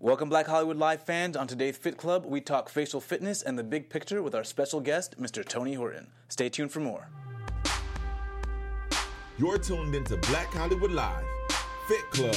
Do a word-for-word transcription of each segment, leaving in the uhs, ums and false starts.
Welcome, Black Hollywood Live fans. On today's Fit Club, we talk facial fitness and the big picture with our special guest, Mister Tony Horton. Stay tuned for more. You're tuned into Black Hollywood Live, Fit Club.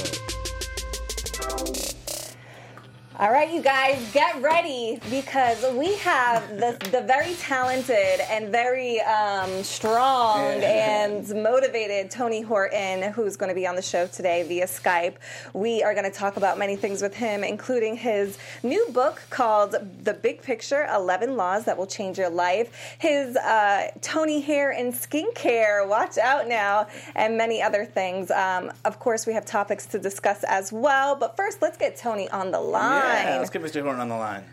All right, you guys, get ready because we have the, the very talented and very um, strong and motivated Tony Horton, who's going to be on the show today via Skype. We are going to talk about many things with him, including his new book called The Big Picture, eleven Laws That Will Change Your Life, his uh, Tony Hair and Skincare, watch out now, and many other things. Um, of course, we have topics to discuss as well, but first, let's get Tony on the line. Yeah, let's get Mister Horton on the line.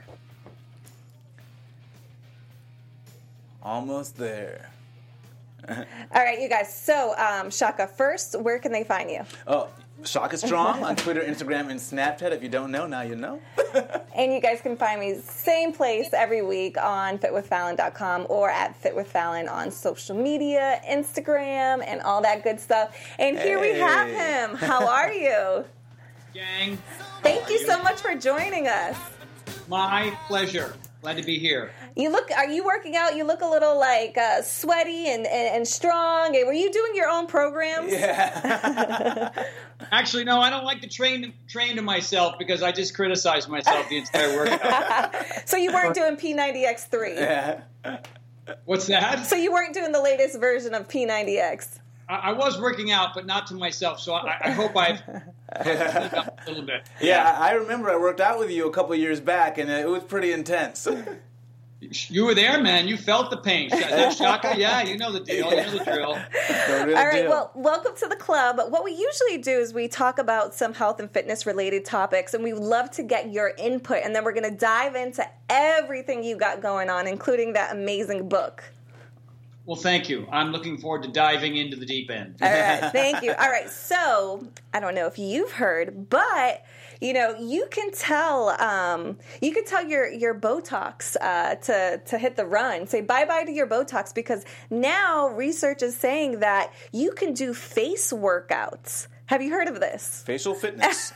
Almost there. All right, you guys. So, um, Shaka, first, where can they find you? Oh, Shaka Strong on Twitter, Instagram, and Snapchat. If you don't know, now you know. And you guys can find me same place every week on fit with fallon dot com or at Fit with Fallon on social media, Instagram, and all that good stuff. And here Hey. we have him. How are you? Gang. Thank you so much for joining us. My pleasure. Glad to be here. You look, are you working out? You look a little like uh, sweaty and, and, and strong. Were you doing your own programs? Yeah. Actually, no, I don't like to train train to myself because I just criticize myself the entire workout. So you weren't doing P ninety X three? Yeah. What's that? So you weren't doing the latest version of P ninety X? I, I was working out, but not to myself, so I, I hope I've cleaned up a little bit. Yeah, I I remember I worked out with you a couple years back, and it was pretty intense. You were there, man. You felt the pain. Is that Shaka? Yeah, you know the deal. You know the drill. The real All right, deal. well, welcome to the club. What we usually do is we talk about some health and fitness related topics, and we would love to get your input, and then we're going to dive into everything you got going on, including that amazing book. Well, thank you. I'm looking forward to diving into the deep end. All right, thank you. All right, so I don't know if you've heard, but you know you can tell um, you can tell your your Botox uh, to to hit the run. Say bye bye to your Botox because now research is saying that you can do face workouts. Have you heard of this? Facial fitness.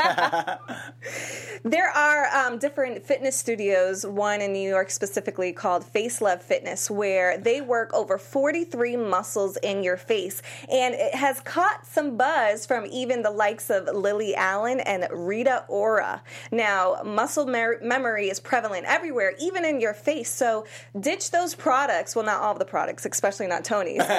There are um, different fitness studios, one in New York specifically called Face Love Fitness, where they work over forty-three muscles in your face. And it has caught some buzz from even the likes of Lily Allen and Rita Ora. Now, muscle mer- memory is prevalent everywhere, even in your face. So ditch those products. Well, not all of the products, especially not Tony's. But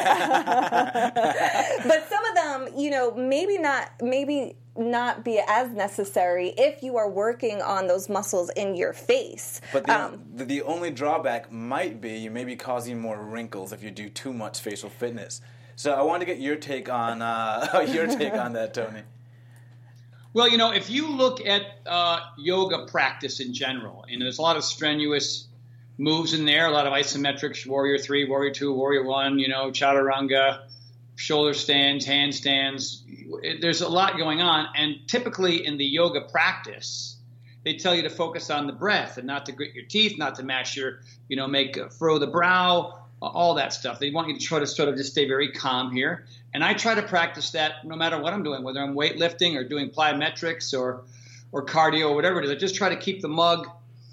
some of them, you know, maybe Maybe not, maybe not be as necessary if you are working on those muscles in your face. But the, Um, the, the only drawback might be you may be causing more wrinkles if you do too much facial fitness. So I want to get your take on uh, your take on that, Tony. Well, you know, if you look at uh, yoga practice in general, and there's a lot of strenuous moves in there, a lot of isometrics, Warrior Three, Warrior Two, Warrior One, you know, Chaturanga, shoulder stands, handstands. There's a lot going on, and typically in the yoga practice, they tell you to focus on the breath and not to grit your teeth, not to mash your, you know, make uh, furrow the brow, uh, all that stuff. They want you to try to sort of just stay very calm here, and I try to practice that no matter what I'm doing, whether I'm weightlifting or doing plyometrics or or cardio or whatever it is. I just try to keep the mug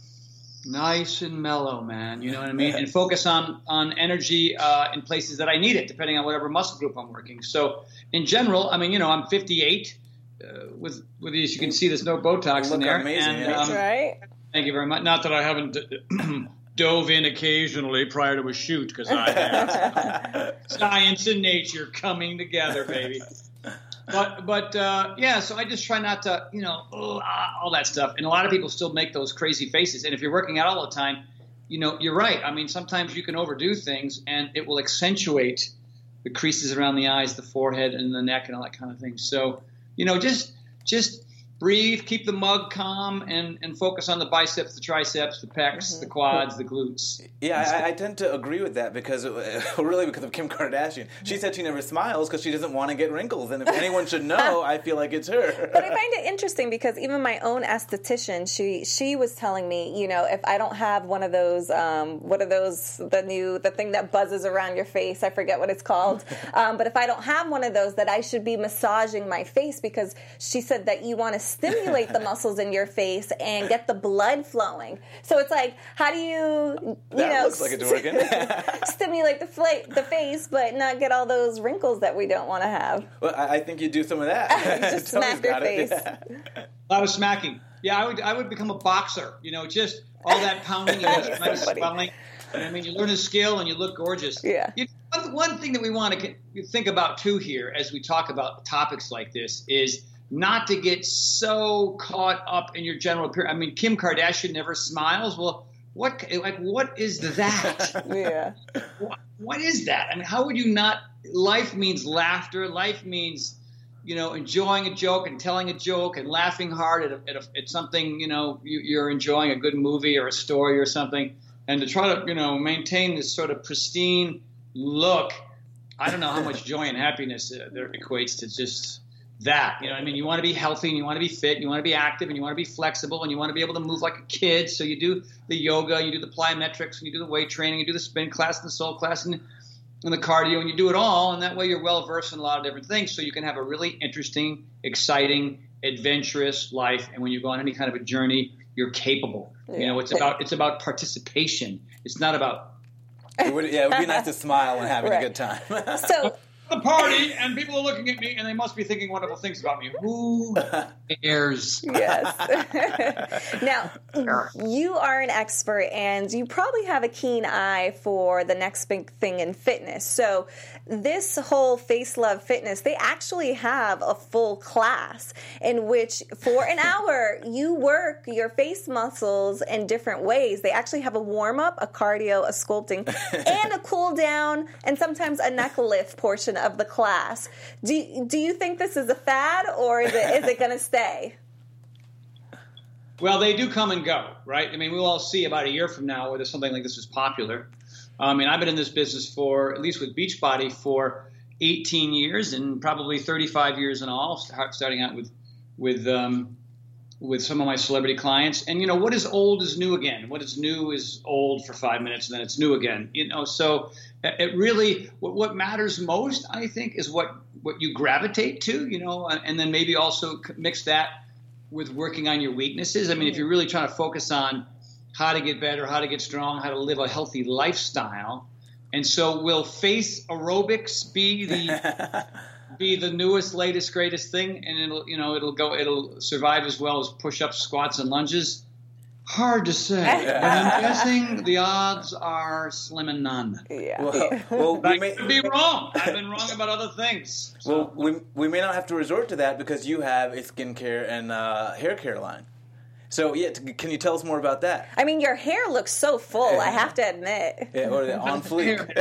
nice and mellow, man. You know what I mean? And focus on on energy uh, in places that I need it, depending on whatever muscle group I'm working. So, in general, I mean, you know, I'm fifty-eight. Uh, with with these, you can see there's no Botox You in look there. amazing, and, yeah. that's um, right. Thank you very much. Not that I haven't dove in occasionally prior to a shoot, because I have. Science and nature coming together, baby. But but uh, yeah, so I just try not to, you know, ugh, ah, all that stuff. And a lot of people still make those crazy faces. And if you're working out all the time, you know, you're right. I mean, sometimes you can overdo things, and it will accentuate the creases around the eyes, the forehead, and the neck, and all that kind of thing. So, you know, just just breathe, keep the mug calm, and, and focus on the biceps, the triceps, the pecs, Mm-hmm. the quads, the glutes. Yeah, I, I tend to agree with that because, really because of Kim Kardashian. She said she never smiles because she doesn't want to get wrinkles. And if anyone should know, I feel like it's her. But I find it interesting because even my own esthetician, she she was telling me, you know, if I don't have one of those, um, what are those, the new, the thing that buzzes around your face, I forget what it's called. Um, but if I don't have one of those, that I should be massaging my face because she said that you want to stimulate the muscles in your face and get the blood flowing. So it's like, how do you, you that know, looks like it's working. stimulate the fla- the face, but not get all those wrinkles that we don't want to have? Well, I, I think you do some of that. Just smack your face. Yeah. A lot of smacking. Yeah, I would I would become a boxer. You know, just all that pounding and just nice swelling. And I mean, you learn a skill and you look gorgeous. Yeah. You, one, one thing that we want to think about too here, as we talk about topics like this, is not to get so caught up in your general appearance. I mean, Kim Kardashian never smiles. Well, what like what is that? Yeah. What, what is that? I mean, how would you not? Life means laughter. Life means, you know, enjoying a joke and telling a joke and laughing hard at, a, at, a, at something, you know, you, you're enjoying a good movie or a story or something. And to try to, you know, maintain this sort of pristine look, I don't know how much joy and happiness uh, there equates to just that. You know what I mean? You want to be healthy and you want to be fit and you want to be active and you want to be flexible and you want to be able to move like a kid. So you do the yoga, you do the plyometrics, and you do the weight training, you do the spin class and the soul class and and the cardio, and you do it all, and that way you're well versed in a lot of different things, so you can have a really interesting, exciting, adventurous life. And when you go on any kind of a journey, you're capable. Yeah. You know, it's about it's about participation. It's not about. It would, yeah, it would be nice to smile and having right. a good time. So. The party, and people are looking at me, and they must be thinking wonderful things about me. Who cares? Yes. Now, you are an expert, and you probably have a keen eye for the next big thing in fitness. So this whole Face Love Fitness, they actually have a full class in which, for an hour, you work your face muscles in different ways. They actually have a warm-up, a cardio, a sculpting, and a cool-down, and sometimes a neck lift portion of the class. Do do you think this is a fad, or is it is it going to stay? Well, they do come and go, right? I mean, we'll all see about a year from now whether something like this is popular. I mean, I've been in this business for, at least with Beachbody, for eighteen years and probably thirty-five years in all, starting out with with um, with some of my celebrity clients. And, you know, what is old is new again. What is new is old for five minutes and then it's new again. You know, so it really, what, what matters most, I think, is what, what you gravitate to, you know, and then maybe also mix that with working on your weaknesses. I mean, if you're really trying to focus on how to get better, how to get strong, how to live a healthy lifestyle. And so will face aerobics be the be the newest, latest, greatest thing, and it'll you know it'll go it'll survive as well as push-ups, squats, and lunges? Hard to say, but I'm guessing the odds are slim and none. Yeah. Well, well I we may could be wrong. I've been wrong about other things. So. Well, we we may not have to resort to that because you have a skincare and uh, hair care line. So, yeah, t- can you tell us more about that? I mean, your hair looks so full, I have to admit. Yeah, or the on fleek.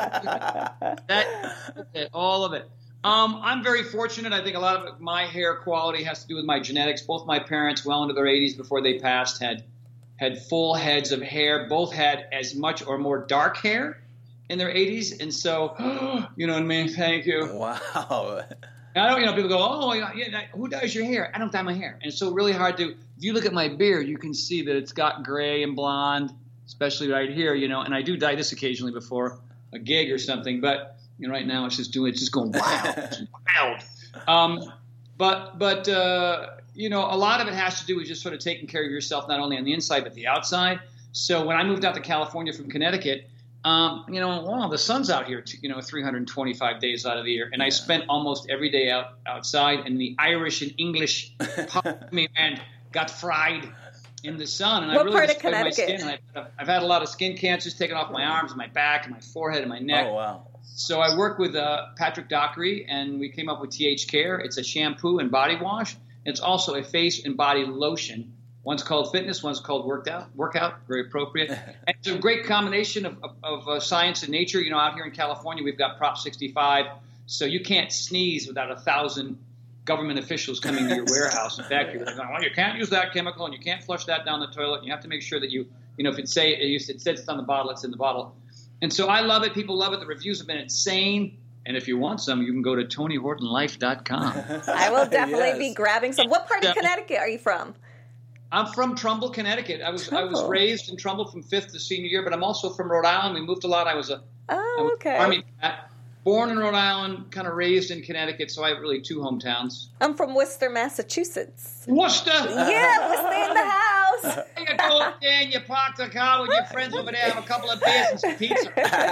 that, all of it. Um, I'm very fortunate. I think a lot of it, my hair quality has to do with my genetics. Both my parents, well into their eighties before they passed, had had full heads of hair. Both had as much or more dark hair in their eighties. And so, you know what I mean? Thank you. Wow. I don't, you know, people go, oh, yeah, yeah, who dyes your hair? I don't dye my hair. And it's so really hard to, if you look at my beard, you can see that it's got gray and blonde, especially right here, you know, and I do dye this occasionally before a gig or something, but, you know, right now it's just doing, it's just going wild. It's wild. Um, but, but, uh, you know, a lot of it has to do with just sort of taking care of yourself, not only on the inside, but the outside. So when I moved out to California from Connecticut, Um, you know, wow, the sun's out here, you know, three hundred twenty-five days out of the year. And yeah. I spent almost every day out outside, and the Irish and English part of me, man, got fried in the sun. And what I really part of destroyed my Connecticut? skin. I've, I've had a lot of skin cancers taken off my arms, my back, and my forehead, and my neck. Oh, wow. So I worked with uh, Patrick Dockery, and we came up with T H Care. It's a shampoo and body wash. It's also a face and body lotion. One's called fitness, one's called workout. Workout, very appropriate. And it's a great combination of, of, of uh, science and nature. You know, out here in California, we've got Prop sixty-five, so you can't sneeze without a thousand government officials coming to your warehouse and factory. They're going, well, you can't use that chemical, and you can't flush that down the toilet. And you have to make sure that you, you know, if it say it says it's on the bottle, it's in the bottle. And so I love it. People love it. The reviews have been insane. And if you want some, you can go to Tony Horton Life dot com. I will definitely Yes. be grabbing some. What part of Connecticut are you from? I'm from Trumbull, Connecticut. I was I was Trumbull. raised in Trumbull from fifth to senior year, but I'm also from Rhode Island. We moved a lot. I was a, I Oh, was okay. Army cat, born in Rhode Island, kind of raised in Connecticut, so I have really two hometowns. I'm from Worcester, Massachusetts. Worcester? Yeah, Worcester in the house. You go up there and you park the car with your friends over there, have a couple of beers and some pizza.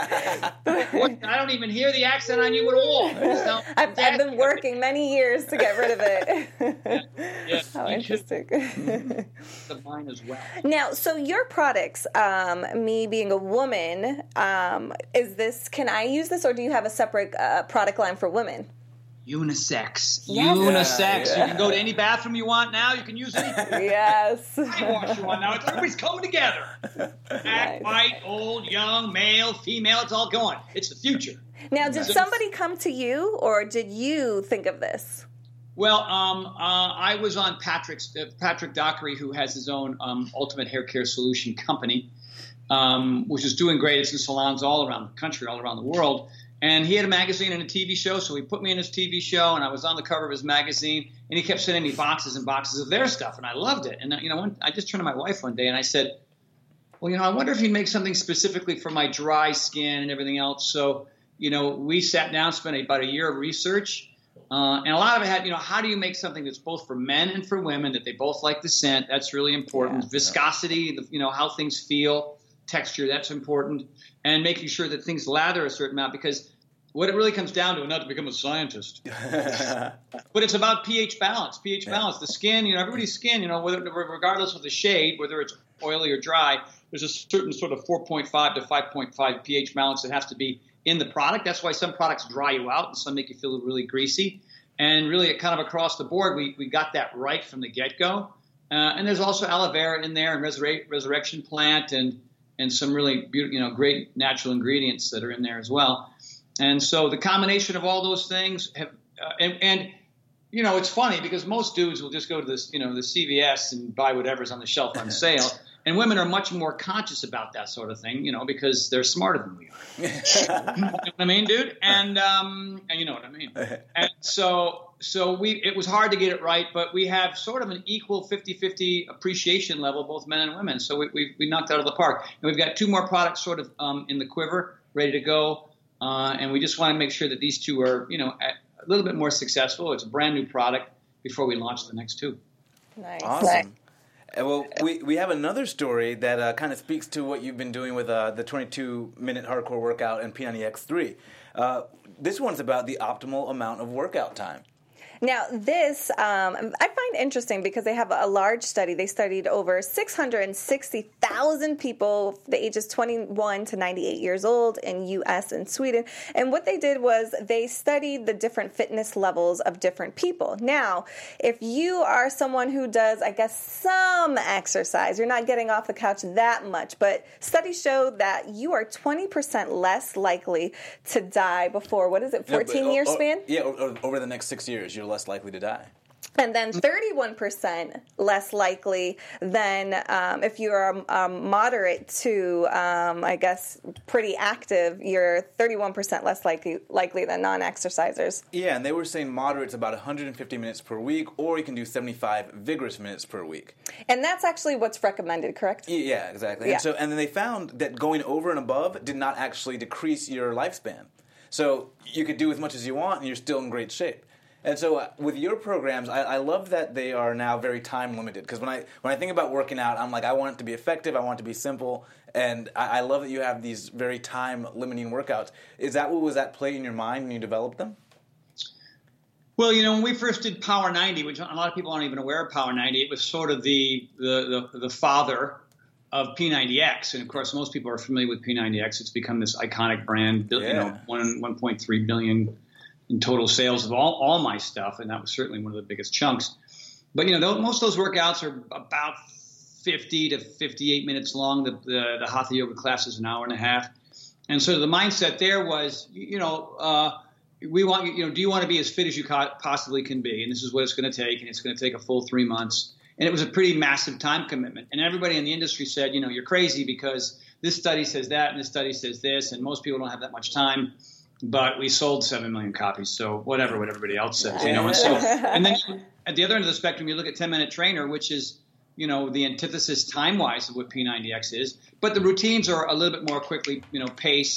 I don't even hear the accent on you at all. I've, I've been working many years to get rid of it. Yeah. Yeah. How interesting. The mine as well. Now, so your products, um, me being a woman, um, is this, can I use this, or do you have a separate uh, product line for women? Unisex. Yes. Unisex. Yeah, yeah. You can go to any bathroom you want now. You can use anything. Yes. Wash you want now. It's everybody's coming together. Black, Nice. white, old, young, male, female. It's all going. It's the future. Now, did somebody come to you, or did you think of this? Well, um, uh, I was on Patrick's uh, Patrick Dockery, who has his own um, Ultimate Hair Care Solution company, um, which is doing great. It's in salons all around the country, all around the world. And he had a magazine and a T V show, so he put me in his T V show, and I was on the cover of his magazine. And he kept sending me boxes and boxes of their stuff, and I loved it. And you know, one, I just turned to my wife one day and I said, "Well, you know, I wonder if he'd make something specifically for my dry skin and everything else." So, you know, we sat down, spent about a year of research. Uh, and a lot of it had, you know, how do you make something that's both for men and for women, that they both like the scent? That's really important. Yeah. Viscosity, the, you know, how things feel, texture, that's important. And making sure that things lather a certain amount, because what it really comes down to, and not to become a scientist, but it's about pH balance, pH Yeah. balance. The skin, you know, everybody's skin, you know, whether, regardless of the shade, whether it's oily or dry, there's a certain sort of four point five to five point five pH balance that has to be in the product. That's why some products dry you out and some make you feel really greasy. And really, kind of across the board, we, we got that right from the get-go. Uh, and there's also aloe vera in there, and resurre- resurrection plant, and and some really beautiful, you know, great natural ingredients that are in there as well. And so the combination of all those things have, uh, and, and you know, it's funny because most dudes will just go to this, you know, the C V S and buy whatever's on the shelf on sale. And women are much more conscious about that sort of thing, you know, because they're smarter than we are. You know what I mean, dude? And, um, and you know what I mean. And so, so we, it was hard to get it right, but we have sort of an equal fifty-fifty appreciation level, both men and women. So we, we, we knocked out of the park. And we've got two more products sort of um, in the quiver, ready to go. Uh, and we just want to make sure that these two are, you know, a little bit more successful. It's a brand new product before we launch the next two. Nice. Awesome. Uh, Well, we, we have another story that uh, kind of speaks to what you've been doing with uh, the twenty-two minute hardcore workout and P ninety X three. Uh, this one's about the optimal amount of workout time. Now, this um, I find interesting because they have a large study. They studied over six hundred sixty thousand people, the ages twenty-one to ninety-eight years old in U S and Sweden. And what they did was they studied the different fitness levels of different people. Now, if you are someone who does, I guess, some exercise, you're not getting off the couch that much, but studies show that you are twenty percent less likely to die before, what is it, fourteen-year No, but, oh, oh, span? Yeah, over, over the next six years, you're less likely to die. And then thirty-one percent less likely than um, if you're um, moderate to, um, I guess, pretty active, you're thirty-one percent less likely, likely than non-exercisers. Yeah, and they were saying moderate's about one hundred fifty minutes per week, or you can do seventy-five vigorous minutes per week. And that's actually what's recommended, correct? Yeah, exactly. Yeah. And so, and then they found that going over and above did not actually decrease your lifespan. So you could do as much as you want, and you're still in great shape. And so uh, with your programs, I, I love that they are now very time limited. Because when I when I think about working out, I'm like, I want it to be effective, I want it to be simple, and I, I love that you have these very time limiting workouts. Is that what was at play in your mind when you developed them? Well, you know, when we first did Power ninety, which a lot of people aren't even aware of Power ninety, it was sort of the the the, the father of P ninety X, and of course, most people are familiar with P ninety X. It's become this iconic brand. You Yeah. know, one one point three billion in total sales of all, all my stuff, and that was certainly one of the biggest chunks. But, you know, those, most of those workouts are about fifty to fifty-eight minutes long. The, the, the Hatha Yoga class is an hour and a half. And so the mindset there was, you know, uh, we want you, you know, do you want to be as fit as you co- possibly can be? And this is what it's going to take, and it's going to take a full three months. And it was a pretty massive time commitment. And everybody in the industry said, you know, you're crazy because this study says that and this study says this, and most people don't have that much time. But we sold seven million copies, so whatever what everybody else says, you know. And so, and then at the other end of the spectrum, you look at ten minute Trainer, which is, you know, the antithesis time wise of what P ninety X is. But the routines are a little bit more quickly, you know, paced.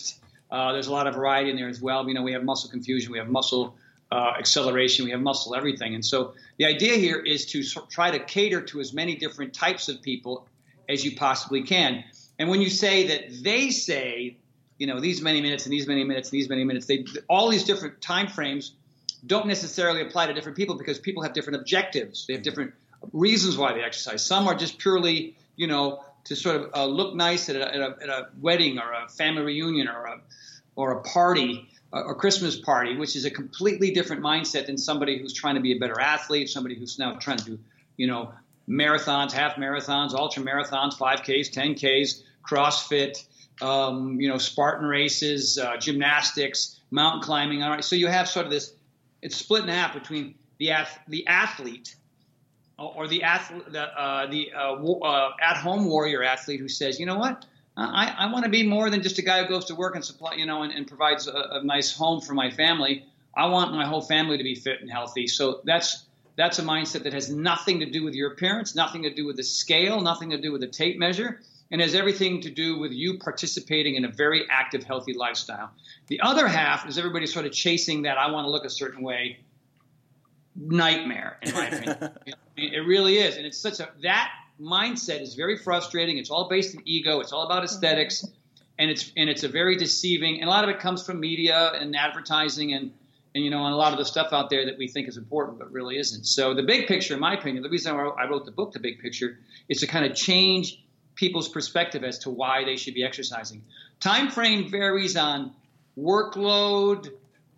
Uh, there's a lot of variety in there as well. You know, we have muscle confusion, we have muscle uh, acceleration, we have muscle everything. And so the idea here is to so- try to cater to as many different types of people as you possibly can. And when you say that they say, you know, these many minutes and these many minutes and these many minutes, they, all these different time frames don't necessarily apply to different people because people have different objectives. They have different reasons why they exercise. Some are just purely, you know, to sort of uh, look nice at a, at, a, at a wedding or a family reunion or a or a party uh, or Christmas party, which is a completely different mindset than somebody who's trying to be a better athlete, somebody who's now trying to do, you know, marathons, half marathons, ultra marathons, five Ks, ten Ks, CrossFit, um, you know, Spartan races, uh, gymnastics, mountain climbing. All right, so you have sort of this. It's split in half between the ath- the athlete or the athlete, the, uh, the uh, w- uh, at-home warrior athlete who says, you know what, I, I want to be more than just a guy who goes to work and supply, you know, and, and provides a, a nice home for my family. I want my whole family to be fit and healthy. So that's that's a mindset that has nothing to do with your appearance, nothing to do with the scale, nothing to do with the tape measure, and has everything to do with you participating in a very active, healthy lifestyle. The other half is everybody sort of chasing that I want to look a certain way nightmare, in my opinion. it, it really is. And it's such a – that mindset is very frustrating. It's all based in ego. It's all about aesthetics. And it's and it's a very deceiving – and a lot of it comes from media and advertising and, and, you know, and a lot of the stuff out there that we think is important but really isn't. So the big picture, in my opinion, the reason I wrote the book, The Big Picture, is to kind of change – people's perspective as to why they should be exercising. Time frame varies on workload,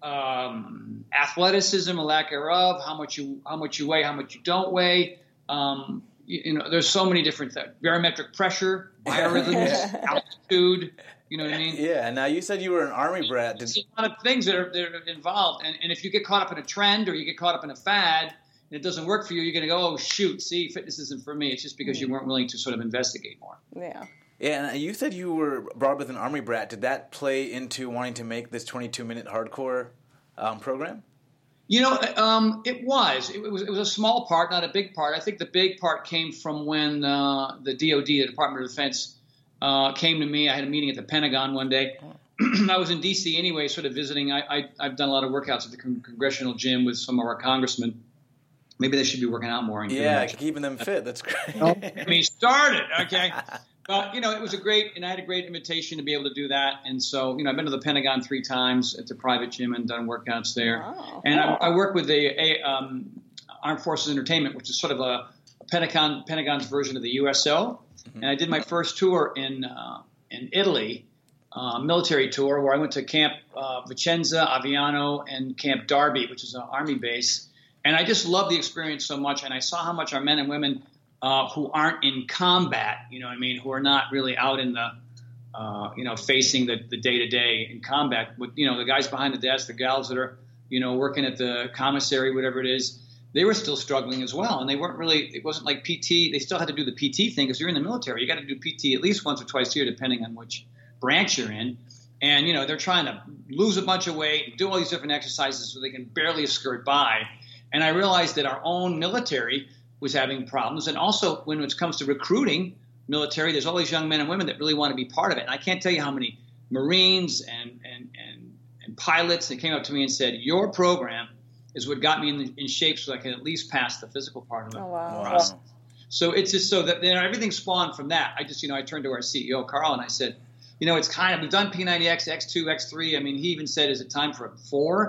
um, athleticism, or lack thereof, how much you how much you weigh, how much you don't weigh. Um, you, you know, there's so many different things. Barometric pressure, biorhythms, altitude. You know what I mean? Yeah. Now you said you were an Army brat. Did... There's a lot of things that are, that are involved, and, and if you get caught up in a trend or you get caught up in a fad, and it doesn't work for you, you're going to go, oh, shoot, see, fitness isn't for me. It's just because you weren't willing to sort of investigate more. Yeah. Yeah, and you said you were brought up with an Army brat. Did that play into wanting to make this twenty-two minute hardcore um, program? You know, um, it was. It was. It was a small part, not a big part. I think the big part came from when uh, the D O D, the Department of Defense, uh, came to me. I had a meeting at the Pentagon one day. I was in D C anyway, sort of visiting. I, I, I've done a lot of workouts at the con- congressional gym with some of our congressmen. Maybe they should be working out more. And yeah, keeping them fit. That's great. Get me started, okay? But, you know, it was a great – and I had a great invitation to be able to do that. And so, you know, I've been to the Pentagon three times at the private gym and done workouts there. Wow. And I, I work with the a, um, Armed Forces Entertainment, which is sort of a, a Pentagon Pentagon's version of the U S O. Mm-hmm. And I did my first tour in uh, in Italy, uh, military tour, where I went to Camp uh, Vicenza, Aviano, and Camp Darby, which is an Army base. And I just loved the experience so much, and I saw how much our men and women uh, who aren't in combat, you know what I mean, who are not really out in the, uh, you know, facing the, the day-to-day in combat, with, you know, the guys behind the desk, the gals that are, you know, working at the commissary, whatever it is, they were still struggling as well. And they weren't really – it wasn't like P T. They still had to do the P T thing because you're in the military. You got to do P T at least once or twice a year depending on which branch you're in. And, you know, they're trying to lose a bunch of weight, do all these different exercises so they can barely skirt by. And I realized that our own military was having problems. And also when it comes to recruiting military, there's all these young men and women that really want to be part of it. And I can't tell you how many Marines and, and, and, and pilots that came up to me and said, your program is what got me in, in shape so I can at least pass the physical part of the oh, wow. process. Wow. So it's just so that, you know, everything spawned from that. I just, you know, I turned to our C E O, Carl, and I said, you know, it's kind of, we've done P ninety X, X two, X three. I mean, he even said, is it time for a four?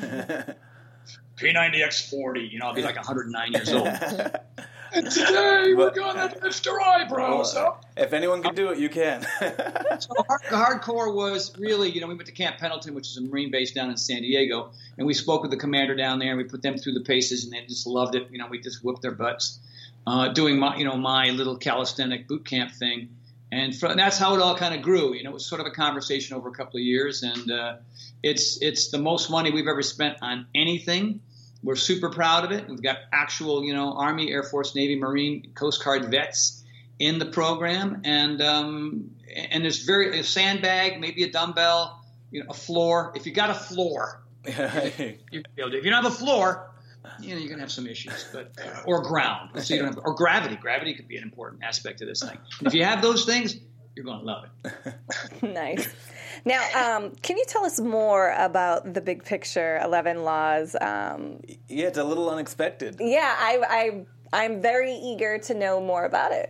P ninety X forty, you know, I'll be like one hundred nine years old. And today we're going to lift your eyebrows up. If anyone can do it, you can. So hard, the hardcore was really, you know, we went to Camp Pendleton, which is a Marine base down in San Diego, and we spoke with the commander down there, and we put them through the paces, and they just loved it. You know, we just whooped their butts uh, doing my, you know, my little calisthenic boot camp thing. And, for, and that's how it all kind of grew. You know, it was sort of a conversation over a couple of years, and uh, it's it's the most money we've ever spent on anything. We're super proud of it. We've got actual, you know, Army, Air Force, Navy, Marine, Coast Guard vets in the program, and um, and there's very a sandbag, maybe a dumbbell, you know, a floor. If you got a floor, you be able to. If you don't have a floor, you know, you're gonna have some issues, but uh, or ground. So you don't have, or gravity. Gravity could be an important aspect of this thing. And if you have those things, you're gonna love it. Nice. Now, um, can you tell us more about the big picture, eleven Laws? Um, yeah, it's a little unexpected. Yeah, I, I, I'm very eager to know more about it.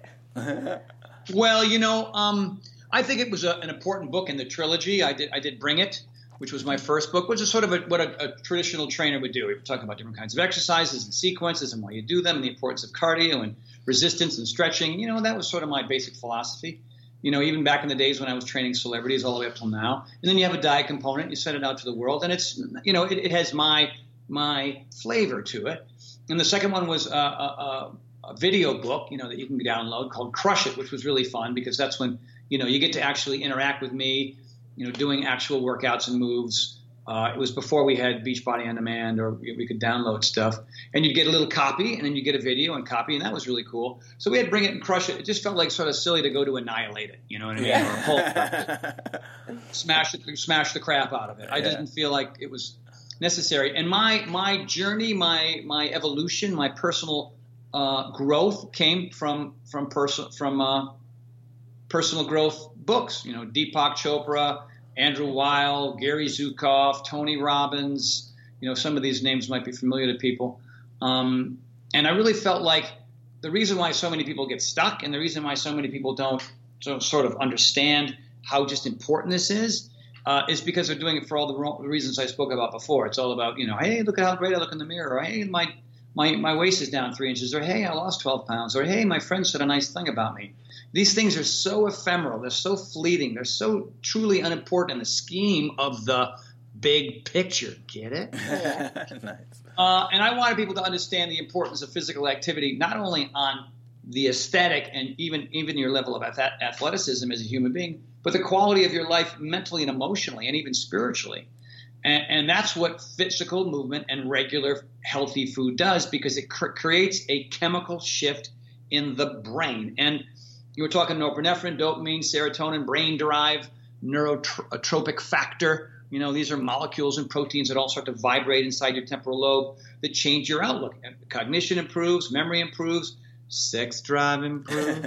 Well, you know, um, I think it was a, an important book in the trilogy. I did I did Bring It, which was my first book, which is sort of a, what a, a traditional trainer would do. We were talking about different kinds of exercises and sequences and why you do them and the importance of cardio and resistance and stretching. You know, that was sort of my basic philosophy. You know, even back in the days when I was training celebrities all the way up till now. And then you have a diet component, you send it out to the world, and it's, you know, it, it has my my flavor to it. And the second one was a, a, a video book, you know, that you can download called Crush It, which was really fun because that's when, you know, you get to actually interact with me, you know, doing actual workouts and moves. Uh, it was before we had Beachbody On Demand or we, we could download stuff. And you'd get a little copy, and then you get a video and copy, and that was really cool. So we had Bring It and Crush It. It just felt like sort of silly to go to Annihilate It, you know what I mean? Yeah. Or pull, smash it, smash the crap out of it. I Yeah. didn't feel like it was necessary. And my my journey, my my evolution, my personal uh, growth came from from personal from uh, personal growth books. You know, Deepak Chopra, Andrew Weil, Gary Zukav, Tony Robbins. You know, some of these names might be familiar to people. Um, and I really felt like the reason why so many people get stuck and the reason why so many people don't, don't sort of understand how just important this is uh, is because they're doing it for all the wrong reasons I spoke about before. It's all about, you know, hey, look at how great I look in the mirror. Or, hey, my, my, my waist is down three inches. Or, hey, I lost twelve pounds. Or, hey, my friend said a nice thing about me. These things are so ephemeral. They're so fleeting. They're so truly unimportant in the scheme of the big picture. Get it? Nice. Uh, and I wanted people to understand the importance of physical activity, not only on the aesthetic and even, even your level of ath- athleticism as a human being, but the quality of your life mentally and emotionally and even spiritually. And, and that's what physical movement and regular healthy food does, because it cr- creates a chemical shift in the brain. And you were talking norepinephrine, dopamine, serotonin, brain-derived neurotropic factor. You know, these are molecules and proteins that all start to vibrate inside your temporal lobe that change your outlook. And cognition improves, memory improves, sex drive improves.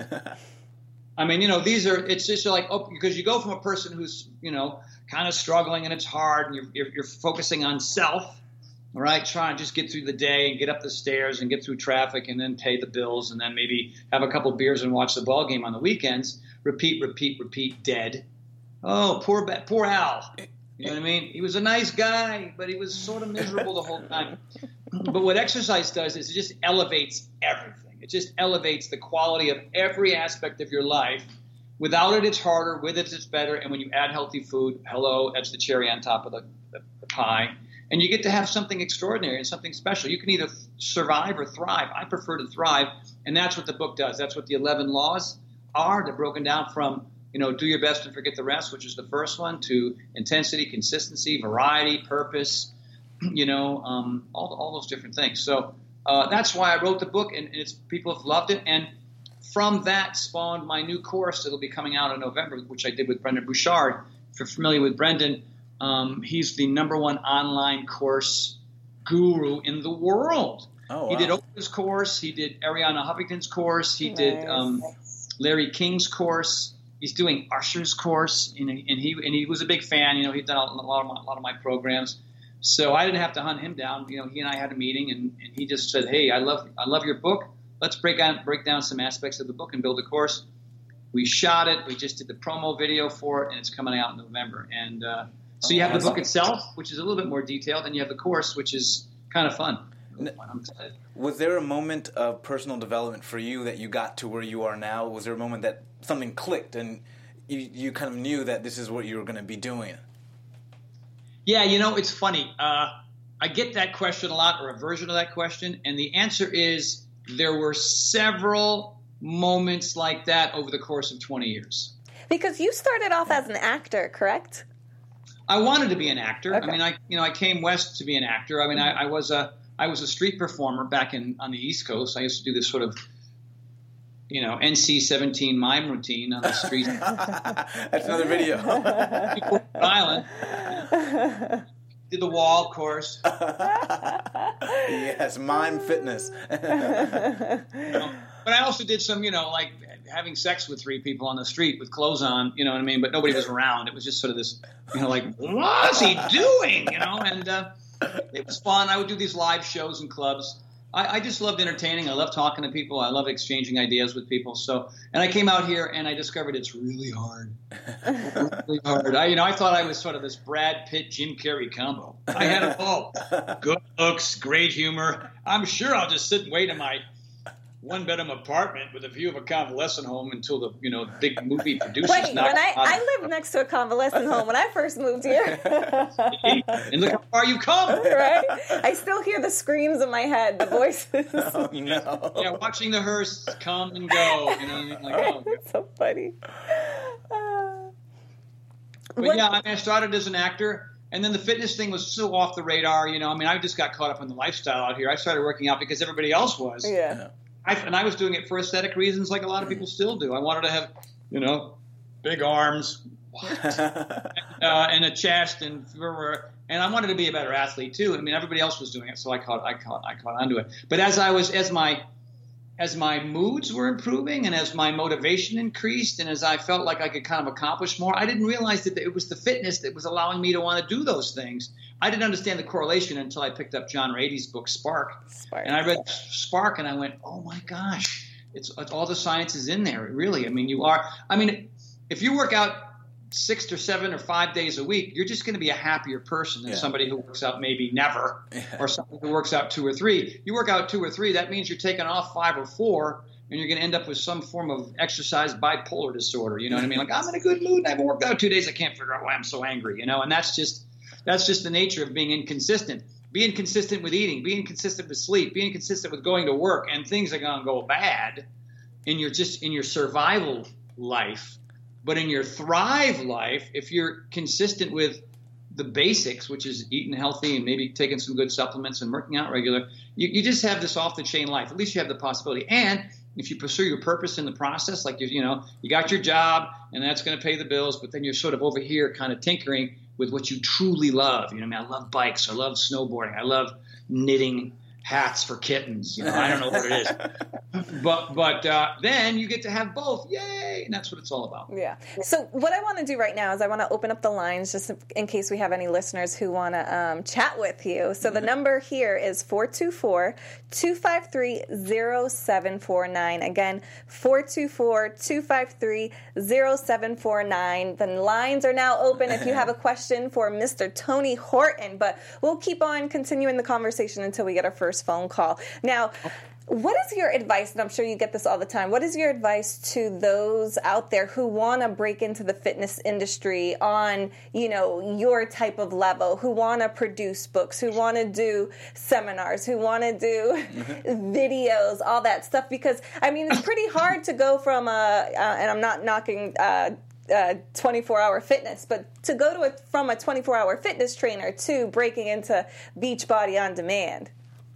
I mean, you know, these are, it's just like, oh, because you go from a person who's, you know, kind of struggling and it's hard and you're, you're, you're focusing on self, all right, trying to just get through the day and get up the stairs and get through traffic and then pay the bills and then maybe have a couple beers and watch the ball game on the weekends. Repeat, repeat, repeat, dead. Oh, poor poor Al. You know what I mean? He was a nice guy, but he was sort of miserable the whole time. But what exercise does is it just elevates everything. It just elevates the quality of every aspect of your life. Without it, it's harder. With it, it's better. And when you add healthy food, hello, that's the cherry on top of the, the, the pie. And you get to have something extraordinary and something special. You can either survive or thrive. I prefer to thrive, and that's what the book does. That's what the eleven laws are. They're broken down from, you know, do your best and forget the rest, which is the first one, to intensity, consistency, variety, purpose, you know, um, all, all those different things. So uh, that's why I wrote the book, and, and it's people have loved it. And from that spawned my new course that'll be coming out in November, which I did with Brendan Bouchard. If you're familiar with Brendan, um, he's the number one online course guru in the world. Oh, wow. He did Oprah's course. He did Arianna Huffington's course. He did um, Larry King's course. He's doing Usher's course, and, and he and he was a big fan. You know, he'd done a lot of my, a lot of my programs, so I didn't have to hunt him down. You know, he and I had a meeting, and, and he just said, "Hey, I love I love your book. Let's break down break down some aspects of the book and build a course." We shot it. We just did the promo video for it, and it's coming out in November. And uh, so you have the book itself, which is a little bit more detailed, and you have the course, which is kind of fun. I'm excited. Was there a moment of personal development for you that you got to where you are now? Was there a moment that something clicked and you, you kind of knew that this is what you were going to be doing? Yeah, you know, it's funny. Uh, I get that question a lot, or a version of that question, and the answer is there were several moments like that over the course of twenty years. Because you started off as an actor, correct? I wanted to be an actor. Okay. I mean, I you know I came west to be an actor. I mean, I, I was a I was a street performer back in on the East Coast. I used to do this sort of, you know, N C seventeen mime routine on the street. That's another video. Island. Did the wall course. Yes, mime fitness. You know, but I also did some, you know, like having sex with three people on the street with clothes on, you know what I mean? But nobody was around. It was just sort of this, you know, like, what's he doing? You know, and uh, it was fun. I would do these live shows in clubs. I, I just loved entertaining. I love talking to people. I love exchanging ideas with people. So, and I came out here and I discovered it's really hard. really hard. I, you know, I thought I was sort of this Brad Pitt, Jim Carrey combo. I had it all. Good looks, great humor. I'm sure I'll just sit and wait in my one-bedroom apartment with a view of a convalescent home until the, you know, big movie producers. Wait, when I, I lived next to a convalescent home when I first moved here. And look how far you've come. Right? I still hear the screams in my head, the voices. Oh, no. Yeah, watching the hearse come and go. You know what I mean? Like, oh, It's so funny. Uh, but what- yeah, I mean, I started as an actor. And then the fitness thing was so off the radar. You know, I mean, I just got caught up in the lifestyle out here. I started working out because everybody else was. yeah. I, and I was doing it for aesthetic reasons, like a lot of people still do. I wanted to have, you know, big arms, and, uh, and a chest, and and I wanted to be a better athlete too. I mean, everybody else was doing it, so I caught, I caught, I caught onto it. But as I was, as my, as my moods were improving, and as my motivation increased, and as I felt like I could kind of accomplish more, I didn't realize that it was the fitness that was allowing me to want to do those things. I didn't understand the correlation until I picked up John Rady's book, Spark. Spark. And I read Spark, and I went, oh, my gosh, it's, it's all the science is in there, really. I mean, you are – I mean, if you work out six or seven or five days a week, you're just going to be a happier person than Yeah. somebody who works out maybe never Yeah. or somebody who works out two or three. You work out two or three, that means you're taking off five or four, and you're going to end up with some form of exercise bipolar disorder. You know what I mean? Like, I'm in a good mood, and I haven't worked out two days. I can't figure out why I'm so angry, you know, and that's just – That's just the nature of being inconsistent. Be inconsistent with eating. Be inconsistent with sleep. Be inconsistent with going to work. And things are going to go bad in your just in your survival life. But in your thrive life, if you're consistent with the basics, which is eating healthy and maybe taking some good supplements and working out regular, you, you just have this off-the-chain life. At least you have the possibility. And if you pursue your purpose in the process, like you you know, you got your job and that's going to pay the bills, but then you're sort of over here kind of tinkering with what you truly love. You know, I mean, I love bikes, I love snowboarding, I love knitting hats for kittens. You know, I don't know what it is, but but uh, then you get to have both. Yay! And that's what it's all about. Yeah. So what I want to do right now is I want to open up the lines just in case we have any listeners who want to um, chat with you. So the number here is four two four, two five three, zero seven four nine. Again, four two four, two five three, zero seven four nine. The lines are now open if you have a question for Mister Tony Horton, but we'll keep on continuing the conversation until we get our first phone call. Now, what is your advice, and I'm sure you get this all the time, what is your advice to those out there who want to break into the fitness industry on, you know, your type of level, who want to produce books, who want to do seminars, who want to do videos, all that stuff? Because, I mean, it's pretty hard to go from a, uh, and I'm not knocking uh, uh, twenty-four hour fitness, but to go to a, from a twenty-four hour fitness trainer to breaking into Beachbody on Demand.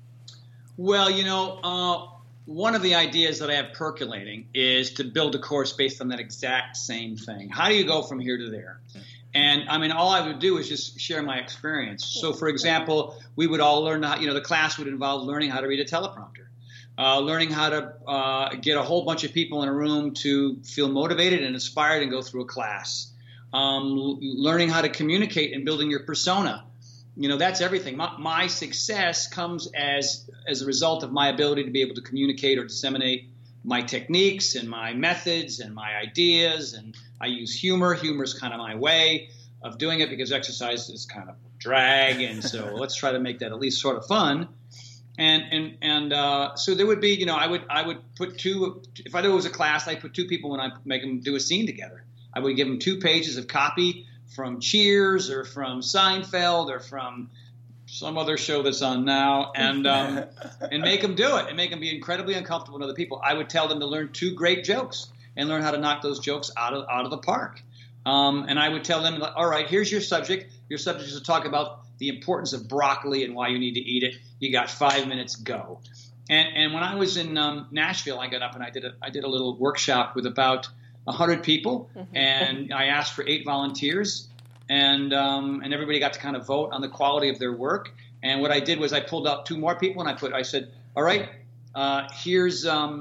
Well, you know, uh, one of the ideas that I have percolating is to build a course based on that exact same thing. How do you go from here to there? And, I mean, all I would do is just share my experience. So, for example, we would all learn how, you know, the class would involve learning how to read a teleprompter, uh, learning how to uh, get a whole bunch of people in a room to feel motivated and inspired and go through a class, um, learning how to communicate and building your persona. You know, that's everything. My, my success comes as as a result of my ability to be able to communicate or disseminate my techniques and my methods and my ideas. And I use humor. Humor is kind of my way of doing it because exercise is kind of drag. And so let's try to make that at least sort of fun. And and and uh, so there would be, you know, I would I would put two. If I knew it was a class, I put two people when I make them do a scene together. I would give them two pages of copy from Cheers or from Seinfeld or from some other show that's on now, and um, and make them do it and make them be incredibly uncomfortable with other people. I would tell them to learn two great jokes and learn how to knock those jokes out of out of the park. Um, and I would tell them, all right, here's your subject. Your subject is to talk about the importance of broccoli and why you need to eat it. You got five minutes, go. And and when I was in um, Nashville, I got up and I did a I did a little workshop with about one hundred people, mm-hmm. and I asked for eight volunteers, and um, and everybody got to kind of vote on the quality of their work. And what I did was I pulled out two more people, and I put I said, all right, uh, here's um,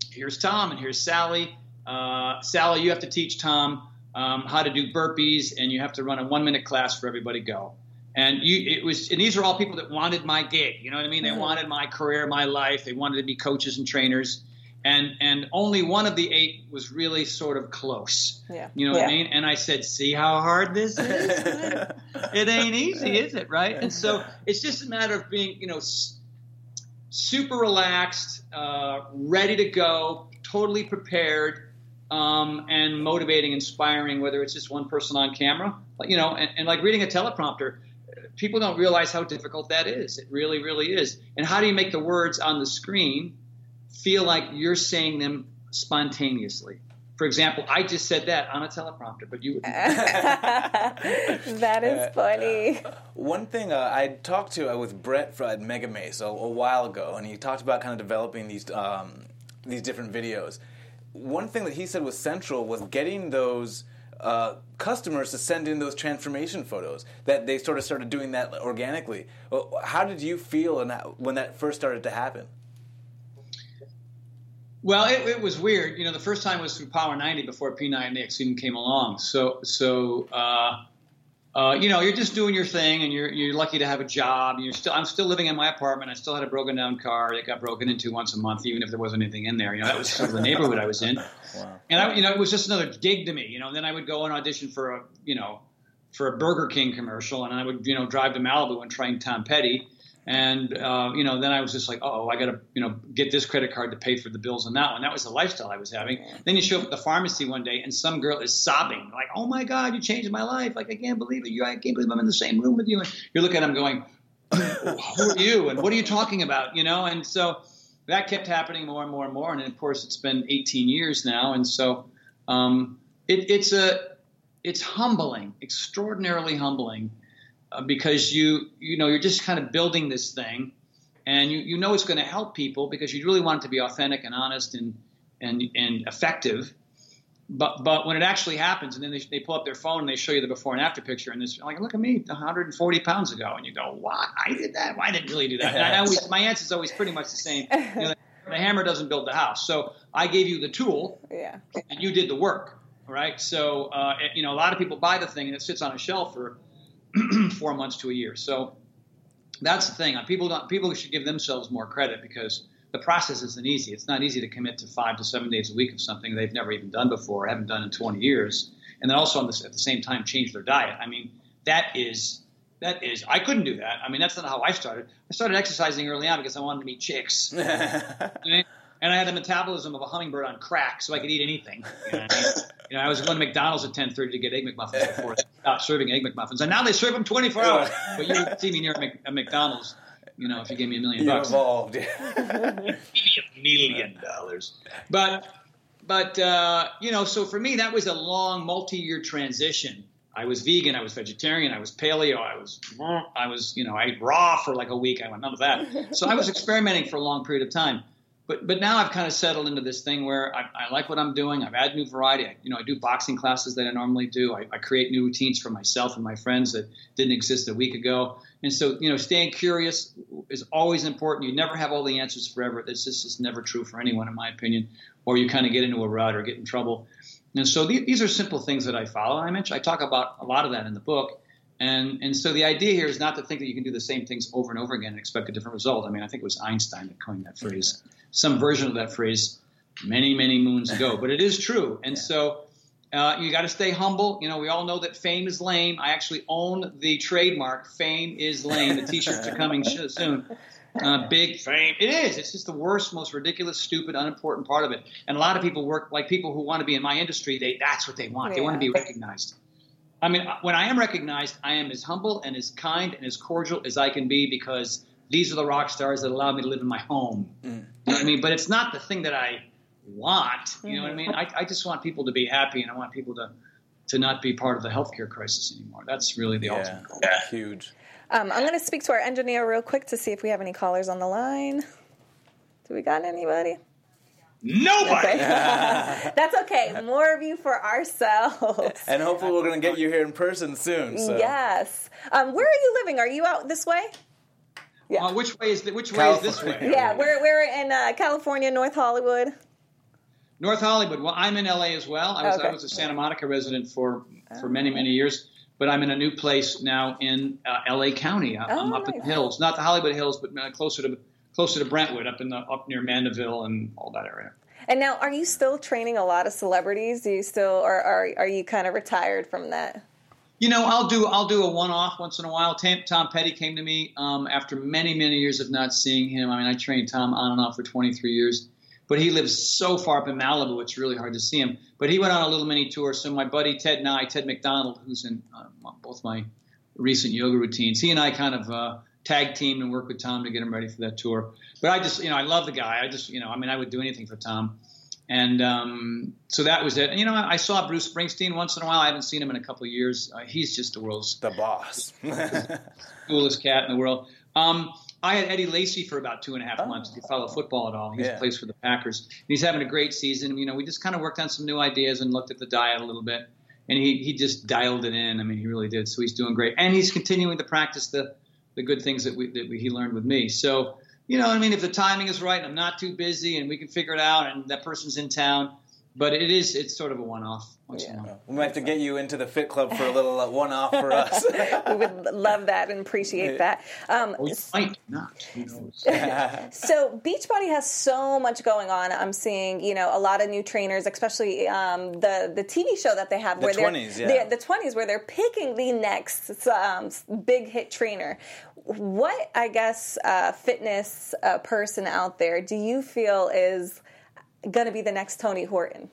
here's Tom and here's Sally. Uh, Sally, you have to teach Tom um, how to do burpees, and you have to run a one-minute class for everybody. Go. And you, it was, and these are all people that wanted my gig. You know what I mean? They mm-hmm. wanted my career, my life. They wanted to be coaches and trainers. And and only one of the eight was really sort of close. Yeah. You know what yeah. I mean? And I said, see how hard this is? It ain't easy, is it? Right? And so it's just a matter of being, you know, s- super relaxed, uh, ready to go, totally prepared, um, and motivating, inspiring, whether it's just one person on camera, you know, and, and like reading a teleprompter. People don't realize how difficult that is. It really, really is. And how do you make the words on the screen feel like you're saying them spontaneously? For example, I just said that on a teleprompter, but you wouldn't. That is funny. Uh, one thing uh, I talked to uh, with Brett at Mega Mace a, a while ago, and he talked about kind of developing these um, these different videos. One thing that he said was central was getting those uh, customers to send in those transformation photos. That they sort of started doing that organically. Well, how did you feel in that, when that first started to happen? Well, it, it was weird. You know, the first time was through Power ninety before P ninety X even came along. So, so uh, uh, you know, you're just doing your thing, and you're you're lucky to have a job. You're still, I'm still living in my apartment. I still had a broken down car that got broken into once a month, even if there wasn't anything in there. You know, that was sort of the neighborhood I was in. Wow. And I, you know, it was just another gig to me. You know, then I would go and audition for a, you know, for a Burger King commercial, and I would, you know, drive to Malibu and train Tom Petty. And, uh, you know, then I was just like, oh, I got to, you know, get this credit card to pay for the bills on that one. That was the lifestyle I was having. Then you show up at the pharmacy one day and some girl is sobbing like, oh, my God, you changed my life. Like, I can't believe it. You, I can't believe I'm in the same room with you. And you're looking at them going, who are you? And what are you talking about? You know, and so that kept happening more and more and more. And, of course, it's been eighteen years now. And so um, it, it's a it's humbling, extraordinarily humbling. Uh, because you you know you're just kind of building this thing, and you, you know it's going to help people because you really want it to be authentic and honest and and and effective. But but when it actually happens, and then they, they pull up their phone and they show you the before and after picture, and it's like, look at me, one hundred forty pounds ago, and you go, what? I did that? Well, I didn't really do that. And I always, my answer is always pretty much the same. You know, the hammer doesn't build the house. So I gave you the tool, yeah, and you did the work, right? So uh, you know, a lot of people buy the thing and it sits on a shelf for four months to a year. So that's the thing. People don't, people should give themselves more credit because the process isn't easy. It's not easy to commit to five to seven days a week of something they've never even done before, haven't done in twenty years, and then also on this, at the same time change their diet. I mean, that is that is. I couldn't do that. I mean, that's not how I started. I started exercising early on because I wanted to meet chicks. You know? And I had the metabolism of a hummingbird on crack, so I could eat anything. You know what I mean? You know, I was going to McDonald's at ten thirty to get Egg McMuffins before I stopped serving Egg McMuffins. And now they serve them twenty-four hours. But you would see me near a, Mc, a McDonald's, you know, if you gave me a million You're bucks. Involved. Give me a million dollars. But, but uh, you know, so for me, that was a long, multi-year transition. I was vegan, I was vegetarian, I was paleo, I was, I was, you know, I ate raw for like a week. I went, none of that. So I was experimenting for a long period of time. But but now I've kind of settled into this thing where I, I like what I'm doing. I've added new variety. I, you know, I do boxing classes that I normally do. I, I create new routines for myself and my friends that didn't exist a week ago. And so, you know, staying curious is always important. You never have all the answers forever. This is just never true for anyone, in my opinion. Or you kind of get into a rut or get in trouble. And so th- these are simple things that I follow. I mentioned I talk about a lot of that in the book. And and so the idea here is not to think that you can do the same things over and over again and expect a different result. I mean, I think it was Einstein that coined that phrase, some version of that phrase many, many moons ago. But it is true. And yeah. so uh, you got to stay humble. You know, we all know that fame is lame. I actually own the trademark, Fame is Lame. The T-shirts are coming sh- soon. Uh, big fame. It is. It's just the worst, most ridiculous, stupid, unimportant part of it. And a lot of people work, like people who want to be in my industry, they that's what they want. Yeah. They want to be recognized. I mean, when I am recognized, I am as humble and as kind and as cordial as I can be because these are the rock stars that allow me to live in my home. Mm. You know what I mean? But it's not the thing that I want. You know what I mean? I, I just want people to be happy, and I want people to, to not be part of the healthcare crisis anymore. That's really the yeah. ultimate goal. Yeah, huge. Um, I'm going to speak to our engineer real quick to see if we have any callers on the line. Do we got anybody? Nobody. Okay. That's okay. More of you for ourselves. And hopefully we're going to get you here in person soon. So. Yes. Um, where are you living? Are you out this way? Yeah. Uh, which way is the, which way is this way? Yeah, we're we're in uh, California, North Hollywood. North Hollywood. Well, I'm in L A as well. I was Okay. I was a Santa Monica resident for for many many years, but I'm in a new place now in uh, L A County. I'm, Oh, I'm up in nice. the hills, not the Hollywood Hills, but uh, closer to closer to Brentwood, up in the up near Mandeville and all that area. And now, are you still training a lot of celebrities? Do you still, or are are you kind of retired from that? You know, I'll do I'll do a one-off once in a while. Tom, Tom Petty came to me um, after many, many years of not seeing him. I mean, I trained Tom on and off for twenty-three years, but he lives so far up in Malibu, it's really hard to see him. But he went on a little mini tour. So my buddy Ted and I, Ted McDonald, who's in uh, both my recent yoga routines, he and I kind of uh, tag teamed and worked with Tom to get him ready for that tour. But I just, you know, I love the guy. I just, you know, I mean, I would do anything for Tom. And um, so that was it. And, you know, I saw Bruce Springsteen once in a while. I haven't seen him in a couple of years. Uh, he's just the world's The boss. coolest cat in the world. Um, I had Eddie Lacy for about two and a half Oh. months. If you follow football at all, he Yeah. plays for the Packers. And he's having a great season. You know, we just kind of worked on some new ideas and looked at the diet a little bit. And he, he just dialed it in. I mean, he really did. So he's doing great. And he's continuing to practice the, the good things that, we, that we, he learned with me. So, you know, I mean, if the timing is right and I'm not too busy and we can figure it out and that person's in town, but it is, it's sort of a one-off. Once in a while. We might have to get you into the Fit Club for a little uh, one-off for us. We would love that and appreciate that. Um, Or you might not. Who knows? So Beachbody has so much going on. I'm seeing, you know, a lot of new trainers, especially um, the the T V show that they have The where twenties, they're yeah. the, the twenties where they're picking the next um, big hit trainer. What, I guess, uh, fitness uh, person out there do you feel is going to be the next Tony Horton?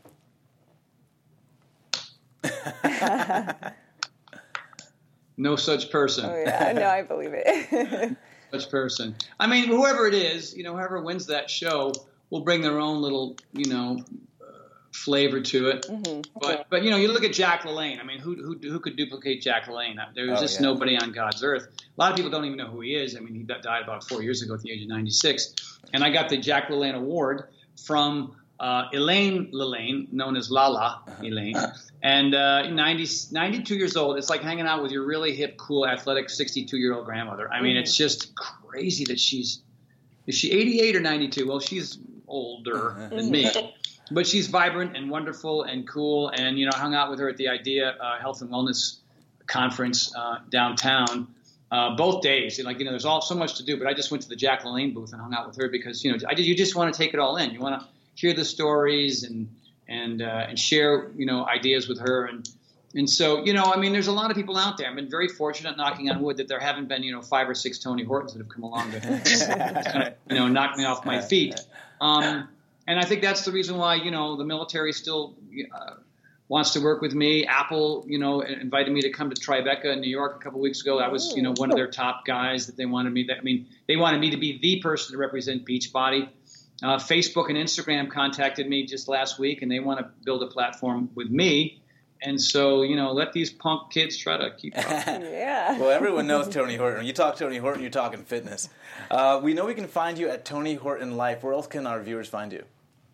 No such person. Oh, yeah, no, I believe it. Such person. I mean, whoever it is, you know, whoever wins that show will bring their own little, you know, uh, flavor to it. Mm-hmm. But, but you know, you look at Jack LaLanne. I mean, who who who could duplicate Jack LaLanne? There's Oh, just yeah. nobody on God's earth. A lot of people don't even know who he is. I mean, he died about four years ago at the age of ninety-six. And I got the Jack LaLanne Award from uh, Elaine LaLanne, known as Lala Elaine. And uh, ninety, ninety-two years old, it's like hanging out with your really hip, cool, athletic sixty-two-year-old grandmother. I mean, it's just crazy that she's – is she eighty-eight or ninety-two? Well, she's older than me. But she's vibrant and wonderful and cool. And, you know, I hung out with her at the IDEA uh, Health and Wellness Conference uh, downtown uh, both days. And, like, you know, there's all so much to do. But I just went to the Jack LaLanne booth and hung out with her because, you know, I, you just want to take it all in. You want to hear the stories and – and uh, and share, you know, ideas with her. And and so, you know, I mean, there's a lot of people out there. I've been very fortunate, knocking on wood, that there haven't been, you know, five or six Tony Hortons that have come along to, kind of, you know, knock me off my feet. Um, and I think that's the reason why, you know, the military still uh, wants to work with me. Apple, you know, invited me to come to Tribeca in New York a couple weeks ago. I was, you know, one of their top guys that they wanted me to, I mean, they wanted me to be the person to represent Beachbody. Uh, Facebook and Instagram contacted me just last week, and they want to build a platform with me. And so, you know, let these punk kids try to keep up. Yeah. Well, everyone knows Tony Horton. When you talk Tony Horton, you're talking fitness. Uh, we know we can find you at Tony Horton Life. Where else can our viewers find you?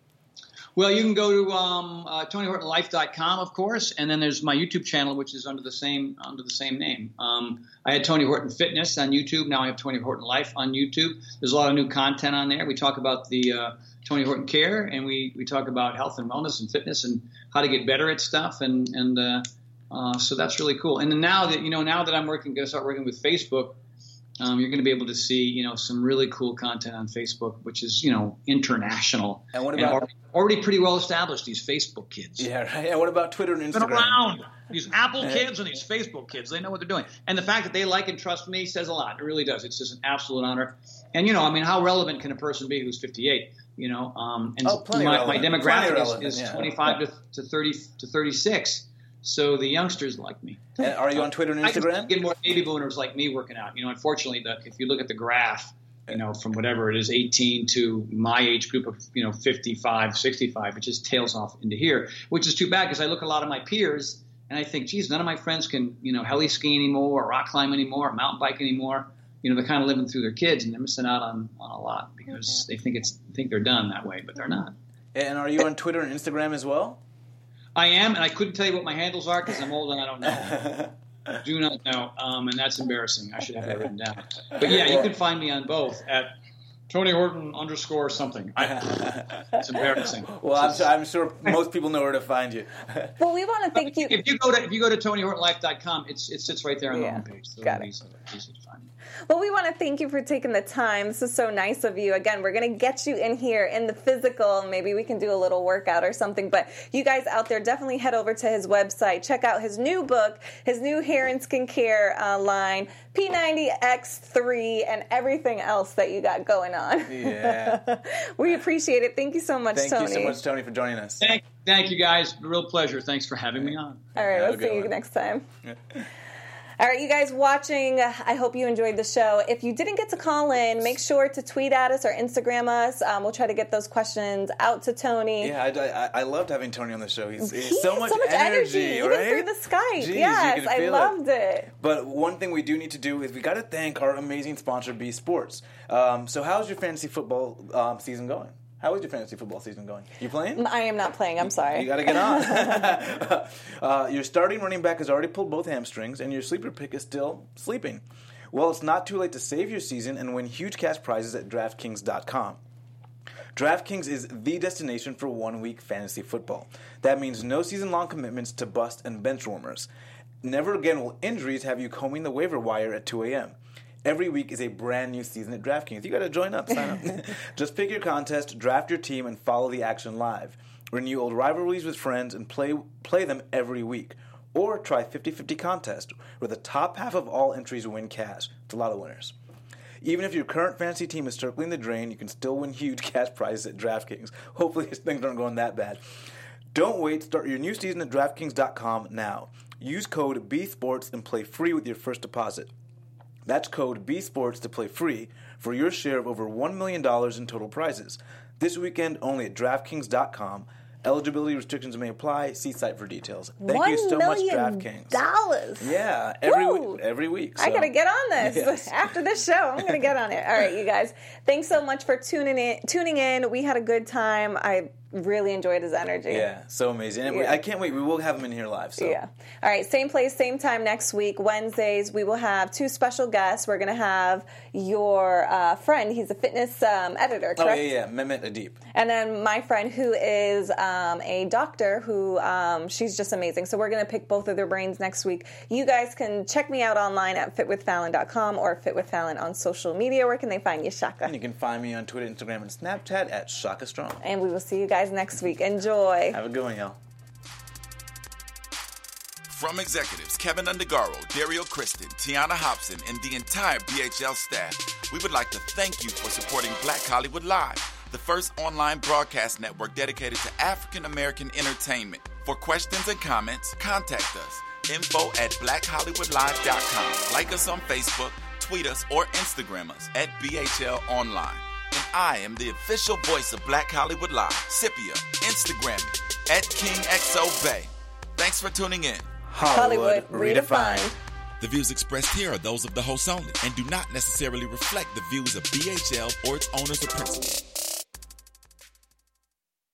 Well, you can go to um, uh, Tony Horton Life dot com, of course, and then there's my YouTube channel, which is under the same under the same name. Um, I had Tony Horton Fitness on YouTube. Now I have Tony Horton Life on YouTube. There's a lot of new content on there. We talk about the uh, Tony Horton Care, and we, we talk about health and wellness and fitness and how to get better at stuff, and and uh, uh, so that's really cool. And then now that you know, now that I'm working, going to start working with Facebook. Um, you're going to be able to see, you know, some really cool content on Facebook, which is, you know, international And what about- already, already pretty well established. These Facebook kids, Yeah, right. And what about Twitter and been Instagram? around. These Apple kids and these Facebook kids, they know what they're doing. And the fact that they like and trust me says a lot. It really does. It's just an absolute honor. And you know, I mean, how relevant can a person be who's fifty-eight? You know, um, and Oh, plenty my, my relevant. demographic Plenty is, relevant, is yeah. twenty-five to, to thirty to thirty-six. So the youngsters like me. And are you on Twitter and I just Instagram? get more baby boomers like me working out. You know, unfortunately, the, if you look at the graph, you know, from whatever it is, eighteen to my age group of, you know, fifty-five, sixty-five, it just tails off into here, which is too bad because I look at a lot of my peers and I think, geez, none of my friends can, you know, heli ski anymore, or rock climb anymore, or mountain bike anymore. You know, they're kind of living through their kids and they're missing out on, on a lot because they think it's think they're done that way, but they're not. And are you on Twitter and Instagram as well? I am, and I couldn't tell you what my handles are because I'm old and I don't know. Do not know, um, and that's embarrassing. I should have that written down. But yeah, you can find me on both at Tony Horton underscore something. I, it's embarrassing. Well, I'm sure, I'm sure most people know where to find you. Well, we want to thank you. If you go to if you go to Tony Horton Life dot com, it's it sits right there on Yeah. the homepage. So Got it. easy, easy to find. Well, we want to thank you for taking the time. This is so nice of you. Again, we're going to get you in here in the physical. Maybe we can do a little workout or something. But you guys out there, definitely head over to his website. Check out his new book, his new hair and skincare uh, line, P ninety X three, and everything else that you got going on. Yeah. We appreciate it. Thank you so much, Thank Tony. you so much, Tony, for joining us. Thank, thank you guys. Real pleasure. Thanks for having me on. All right, Have a we'll good see you one. next time. All right, you guys watching, I hope you enjoyed the show. If you didn't get to call in, make sure to tweet at us or Instagram us. Um, we'll try to get those questions out to Tony. Yeah, I, I, I loved having Tony on the show. He's, he's He so has much, so much energy, energy, even right? through the Skype. Jeez, you yes, can I feel loved it. But one thing we do need to do is we got to thank our amazing sponsor, B Sports. Um, so how's your fantasy football um, season going? How is your fantasy football season going? You playing? I am not playing. I'm sorry. You got to get on. uh, your starting running back has already pulled both hamstrings, and your sleeper pick is still sleeping. Well, it's not too late to save your season and win huge cash prizes at DraftKings dot com. DraftKings is the destination for one-week fantasy football. That means no season-long commitments to bust and bench warmers. Never again will injuries have you combing the waiver wire at two a.m. Every week is a brand new season at DraftKings. You got to join up, sign up. Just pick your contest, draft your team, and follow the action live. Renew old rivalries with friends and play play them every week. Or try fifty-fifty contest, where the top half of all entries win cash. It's a lot of winners. Even if your current fantasy team is circling the drain, you can still win huge cash prizes at DraftKings. Hopefully things aren't going that bad. Don't wait. Start your new season at DraftKings dot com now. Use code B Sports and play free with your first deposit. That's code B Sports to play free for your share of over one million dollars in total prizes. This weekend only at DraftKings dot com. Eligibility restrictions may apply. See site for details. Thank One you so much, million DraftKings. dollars. Yeah, every Woo! week. Every week. I so. gotta get on this Yes. after this show. I'm gonna get on it. All right, you guys. Thanks so much for tuning in. Tuning in. We had a good time. I really enjoyed his energy. Yeah, so amazing. And we, Yeah. I can't wait. We will have him in here live. So. Yeah. All right. Same place, same time next week. Wednesdays, we will have two special guests. We're going to have your uh, friend. He's a fitness um, editor, Oh, correct? yeah, yeah. Mehmet Adib. And then my friend who is um, a doctor who, um, she's just amazing. So we're going to pick both of their brains next week. You guys can check me out online at fit with fallon dot com or Fit with Fallon on social media. Where can they find you, Shaka? And you can find me on Twitter, Instagram, and Snapchat at Shaka Strong. And we will see you guys next week. Enjoy. Have a good one, y'all. From executives Kevin Undergaro, Dario Kristen, Tiana Hobson, and the entire B H L staff, we would like to thank you for supporting Black Hollywood Live, the first online broadcast network dedicated to African American entertainment. For questions and comments, contact us. Info at black hollywood live dot com. Like us on Facebook, tweet us, or Instagram us at B H L Online. And I am the official voice of Black Hollywood Live, Scipio. Instagram me at King X O Bay. Thanks for tuning in. Hollywood redefined. The views expressed here are those of the hosts only and do not necessarily reflect the views of B H L or its owners or principals.